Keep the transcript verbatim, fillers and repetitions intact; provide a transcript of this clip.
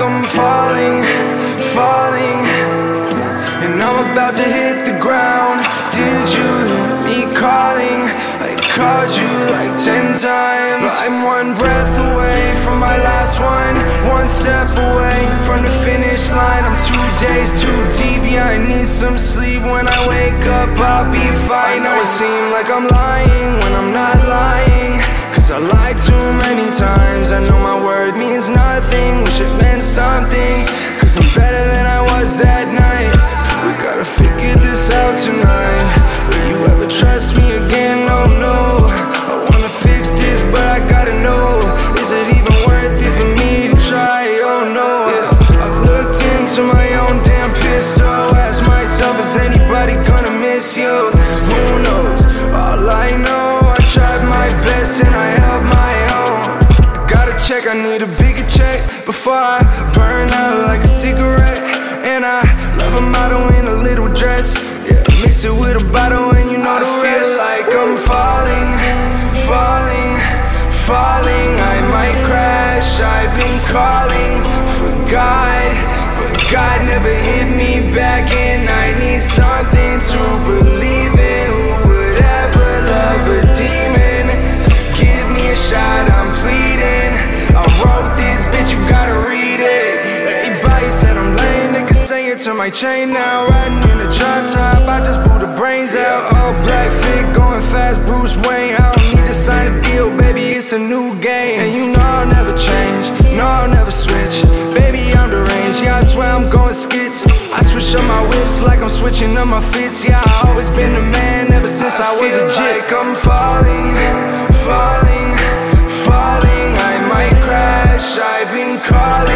I'm falling, falling, and I'm about to hit the ground. Did you hear me calling? I called you like ten times. I'm one breath away from my last one, one step away from the finish line. I'm two days too deep, yeah, I need some sleep. When I wake up, I'll be fine. I know it seems like I'm lying when I'm not lying, cause I lied too many times. I know my word means nothing, wish it meant something, cause I'm better than I was that night. We gotta figure this out tonight. Will you ever trust me again? No, no. I wanna fix this, but I gotta know, is it even worth it for me to try? Oh no, yeah. I've looked into my own damn pistol, asked myself, is anybody gonna miss you? Who knows? All I know, I tried my best and I held my own. Gotta check, I need a bigger check before I burn out like a cigarette. And I love a model in a little dress, yeah, mix it with a bottle and you know the rest. I feel like I'm falling, falling, falling. I might crash, I've been calling for God, but God never hit me back, and I need something to believe in. Who would ever love a demon? Give me a shot, I'm pleading. I wrote this, bitch, you gotta read it. Everybody said I'm lame, they can say it to my chain now. Riding in a drop top, I just blew the brains out. All black fit, going fast, Bruce Wayne. I don't need to sign a deal, baby, it's a new game. And you know I'll never change, no, I'll never switch. Baby, I'm deranged, yeah, I swear I'm going skits. I switch up my whips like I'm switching up my fits. Yeah, I always been the man ever since I, I was a jit. Like I'm falling, falling, falling. I might crash, I've been calling